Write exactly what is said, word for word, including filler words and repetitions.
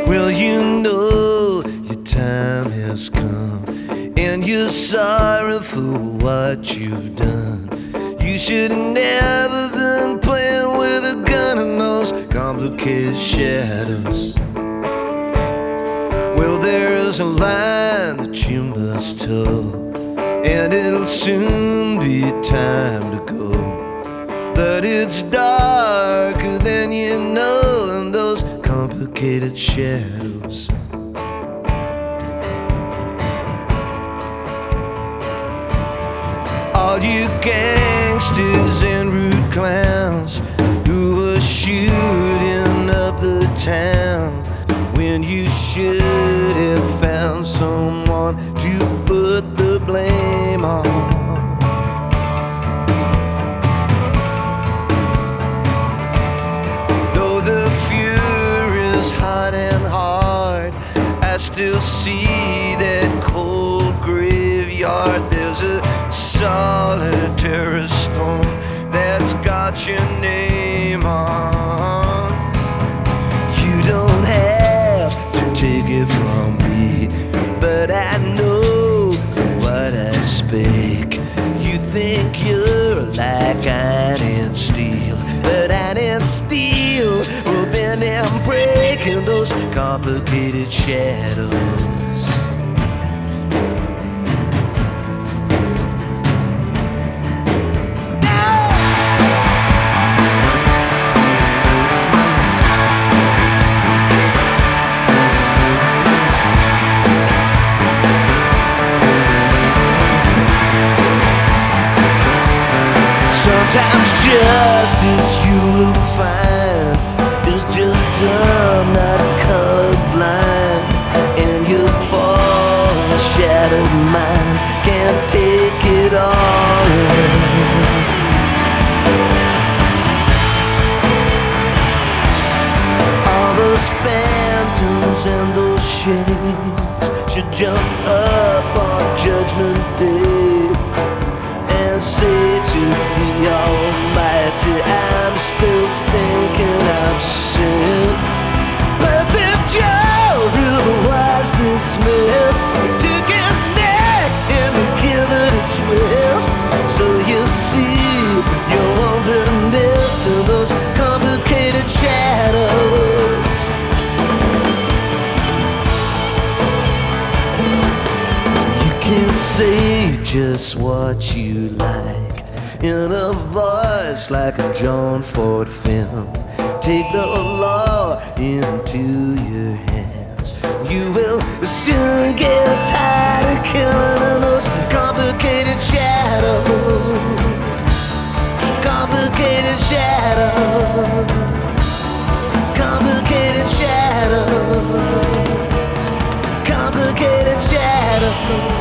Well, you know your time has come, and you're sorry for what you've done. You should have never been playing with a gun in those complicated shadows. Well, there's a line that you must toe, and it'll soon be time to go. But it's darker than you know in those complicated shadows. All you gangsters and rude clowns who were shooting up the town when you should have found someone to put the blame on. Though the fury's hot and hard, I still see that cold graveyard. There's a solitary stone that's got your name on. You don't have to take it from me, but I know what I speak. You think you're like iron and steel, but iron and steel will bend and break in those complicated shadows. Sometimes justice you will find is just dumb, not colorblind, and your poor shattered mind can't take it all in. All those phantoms and those shades should jump up on Judgment Day and say to the Almighty, I'm still thinking of sin. But the jury was dismissed. He took his neck and he gave it a twist. So you see, you won't be missed in those complicated shadows. You can say just what you like in a voice like a John Ford film. Take the law into your hands. You will soon get tired of killing in those complicated shadows. Complicated shadows. Complicated shadows. Complicated shadows.